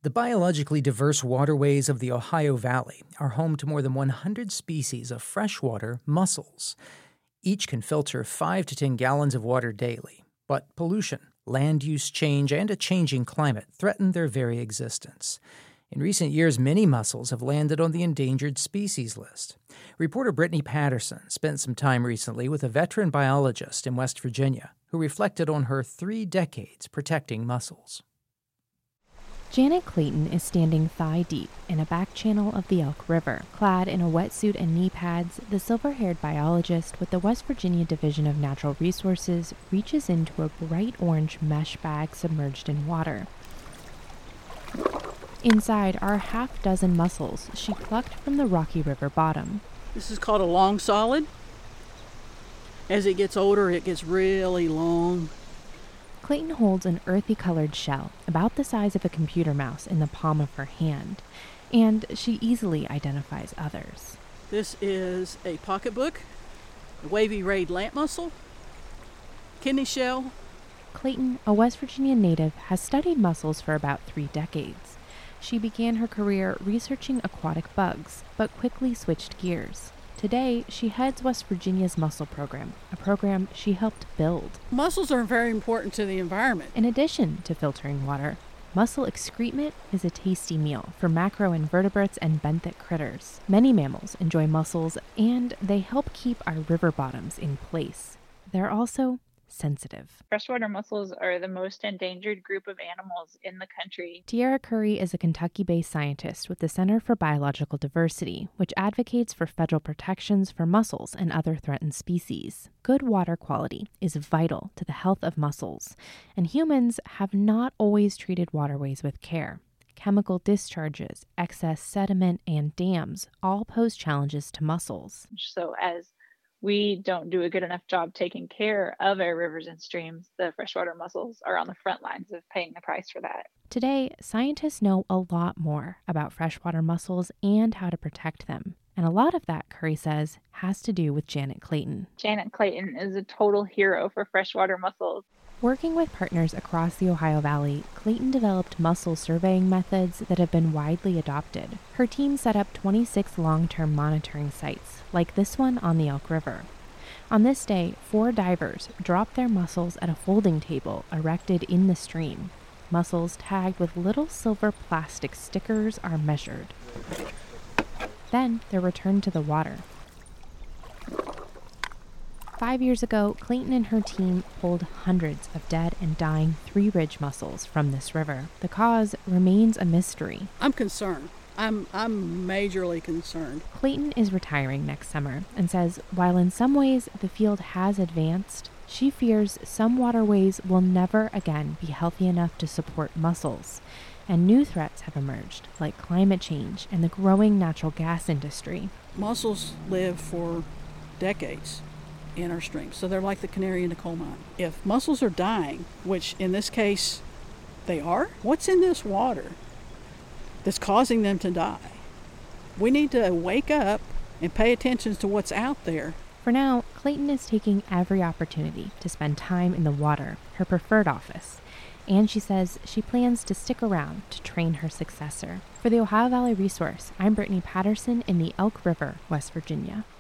The biologically diverse waterways of the Ohio Valley are home to more than 100 species of freshwater mussels. Each can filter 5 to 10 gallons of water daily, but pollution, land use change, and a changing climate threaten their very existence. In recent years, many mussels have landed on the endangered species list. Reporter Brittany Patterson spent some time recently with a veteran biologist in West Virginia who reflected on her 3 decades protecting mussels. Janet Clayton is standing thigh-deep in a back channel of the Elk River. Clad in a wetsuit and knee pads, the silver-haired biologist with the West Virginia Division of Natural Resources reaches into a bright orange mesh bag submerged in water. Inside are a half-dozen mussels she plucked from the Rocky River bottom. This is called a long solid. As it gets older, it gets really long. Clayton holds an earthy-colored shell, about the size of a computer mouse, in the palm of her hand, and she easily identifies others. This is a pocketbook, a wavy-rayed lamp mussel, kidney shell. Clayton, a West Virginia native, has studied mussels for about 3 decades. She began her career researching aquatic bugs, but quickly switched gears. Today, she heads West Virginia's mussel program, a program she helped build. Mussels are very important to the environment. In addition to filtering water, mussel excrement is a tasty meal for macroinvertebrates and benthic critters. Many mammals enjoy mussels, and they help keep our river bottoms in place. They're also sensitive. Freshwater mussels are the most endangered group of animals in the country. Tiara Curry is a Kentucky-based scientist with the Center for Biological Diversity, which advocates for federal protections for mussels and other threatened species. Good water quality is vital to the health of mussels, and humans have not always treated waterways with care. Chemical discharges, excess sediment, and dams all pose challenges to mussels. So as we don't do a good enough job taking care of our rivers and streams, the freshwater mussels are on the front lines of paying the price for that. Today, scientists know a lot more about freshwater mussels and how to protect them. And a lot of that, Curry says, has to do with Janet Clayton. Janet Clayton is a total hero for freshwater mussels. Working with partners across the Ohio Valley, Clayton developed mussel surveying methods that have been widely adopted. Her team set up 26 long-term monitoring sites, like this one on the Elk River. On this day, 4 divers dropped their mussels at a folding table erected in the stream. Mussels tagged with little silver plastic stickers are measured. Then they're returned to the water. 5 years ago, Clayton and her team pulled hundreds of dead and dying Three Ridge mussels from this river. The cause remains a mystery. I'm concerned. I'm majorly concerned. Clayton is retiring next summer and says while in some ways the field has advanced, she fears some waterways will never again be healthy enough to support mussels. And new threats have emerged, like climate change and the growing natural gas industry. Mussels live for decades in our streams, so they're like the canary in the coal mine. If mussels are dying, which in this case they are, what's in this water that's causing them to die? We need to wake up and pay attention to what's out there. For now, Clayton is taking every opportunity to spend time in the water, her preferred office. And she says she plans to stick around to train her successor. For the Ohio Valley Resource, I'm Brittany Patterson in the Elk River, West Virginia.